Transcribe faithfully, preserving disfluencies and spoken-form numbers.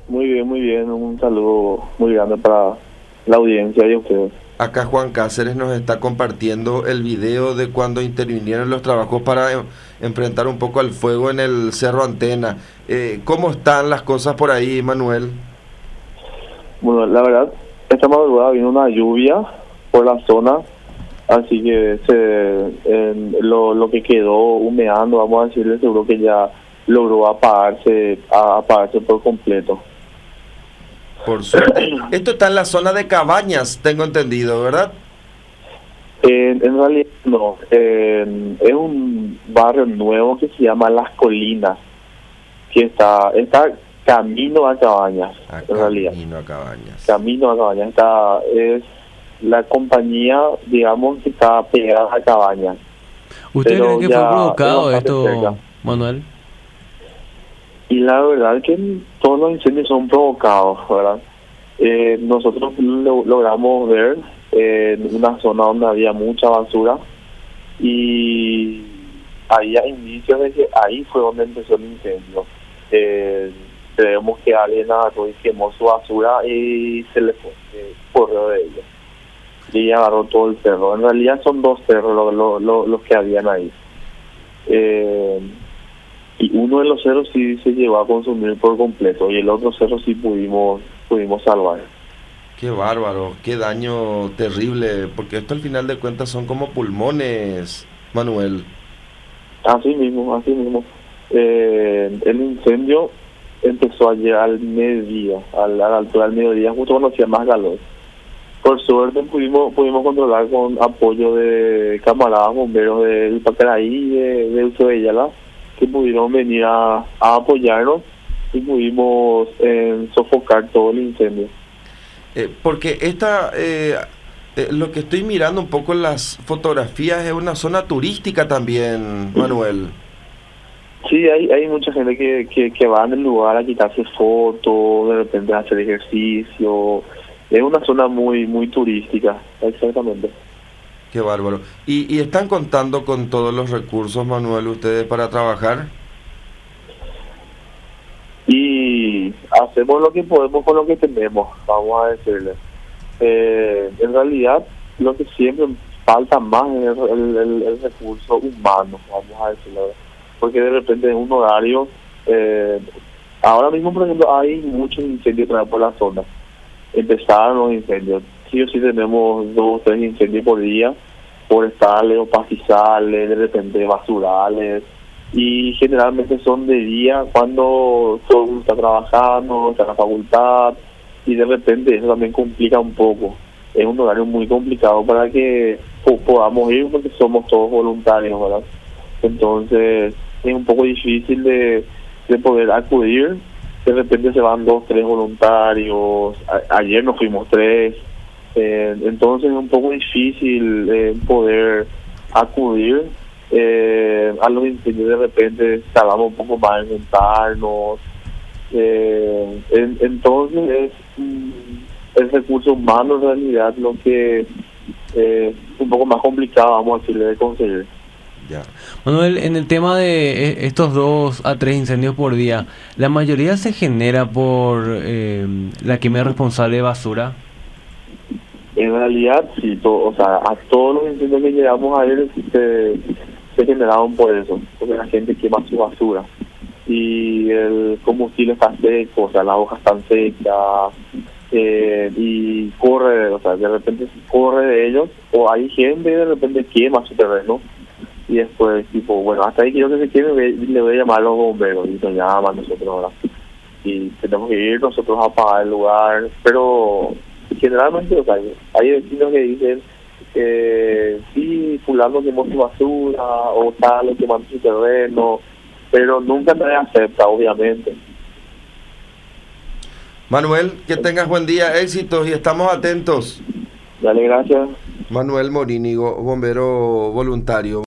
Muy bien, muy bien. Un saludo muy grande para la audiencia y a ustedes. Acá Juan Cáceres nos está compartiendo el video de cuando intervinieron los trabajos para em- enfrentar un poco al fuego en el Cerro Antena. Eh, ¿cómo están las cosas por ahí, Manuel? Bueno, la verdad, esta madrugada vino una lluvia por la zona, así que se, en lo, lo que quedó humeando, vamos a decirle, seguro que ya logró apagarse, a- apagarse por completo. Por suerte. Esto está en la zona de Cabañas, tengo entendido, ¿verdad? En, en realidad no, en- es un barrio nuevo que se llama Las Colinas, que está, está camino a Cabañas, en Acá realidad. camino a Cabañas. Camino a Cabañas, está, es la compañía, digamos, que está pegada a Cabañas, ¿Usted pero cree que ya fue es provocado bastante esto, cerca. Manuel? Y la verdad es que todos los incendios son provocados, ¿verdad? Eh, nosotros lo, logramos ver eh, en una zona donde había mucha basura y había indicios de que ahí fue donde empezó el incendio. Eh, creemos que alguien agarró y quemó su basura y se le fue, eh, corrió de ella. Y agarró todo el cerro. En realidad son dos cerros lo- lo- lo- los que habían ahí. Eh, y uno de los cerros sí se llevó a consumir por completo y el otro cerro sí pudimos pudimos salvar. Qué bárbaro, qué daño terrible, porque esto al final de cuentas son como pulmones, Manuel. Así mismo, así mismo. Eh, el incendio empezó ayer al mediodía, a la, a la altura del mediodía, justo cuando hacía más calor. Por suerte pudimos pudimos controlar con apoyo de camaradas bomberos del Pacaraí, de, de Ushuaia, que pudieron venir a, a apoyarnos y pudimos eh, sofocar todo el incendio. Eh, porque esta, eh, eh, lo que estoy mirando un poco en las fotografías es una zona turística también, Manuel. Sí, hay hay mucha gente que, que, que va en el lugar a quitarse fotos, de repente a hacer ejercicio. Es una zona muy muy turística, exactamente. Qué bárbaro. ¿Y, y están contando con todos los recursos, Manuel, ustedes para trabajar? Y hacemos lo que podemos con lo que tenemos, vamos a decirle. Eh, en realidad, lo que siempre falta más es el, el- el- el recurso humano, vamos a decirlo. Porque de repente en un horario, eh, ahora mismo, por ejemplo, hay muchos incendios otra vez por la zona. Empezaron los incendios. Sí o sí tenemos dos o tres incendios por día, forestales o pastizales, de repente basurales. Y generalmente son de día cuando todo el mundo está trabajando, está en la facultad, y de repente eso también complica un poco. Es un horario muy complicado para que po- podamos ir porque somos todos voluntarios, ¿verdad? Entonces es un poco difícil de, de poder acudir. De repente se van dos, tres voluntarios. A- ayer nos fuimos tres. Eh, entonces es un poco difícil eh, poder acudir eh, a los incendios. De repente tardamos un poco más en juntarnos. Eh, en- entonces es mm, el recurso humano en realidad lo que eh, es un poco más complicado, vamos a decirle, de conseguir. Ya. Manuel, en el tema de eh, estos dos a tres incendios por día, ¿la mayoría se genera por eh, la quema responsable de basura? En realidad, sí, to- o sea, a todos los incendios que llegamos a ver se, se generaron por eso, porque la gente quema su basura. Y el combustible está seco, o sea, las hojas están secas, eh, y corre, o sea, de repente corre de ellos, o hay gente que de repente quema su terreno, y después, tipo, bueno, hasta ahí quiero que se queme, ve- le voy a llamar a los bomberos, y nos llaman nosotros ahora. Y tenemos que ir nosotros a apagar el lugar, pero generalmente, o sea, hay vecinos que dicen que sí, fulano quemó su basura o tal, quemando su terreno, pero nunca nadie acepta, obviamente. Manuel, que tengas buen día, éxitos y estamos atentos. Dale, gracias. Manuel Morínigo, bombero voluntario.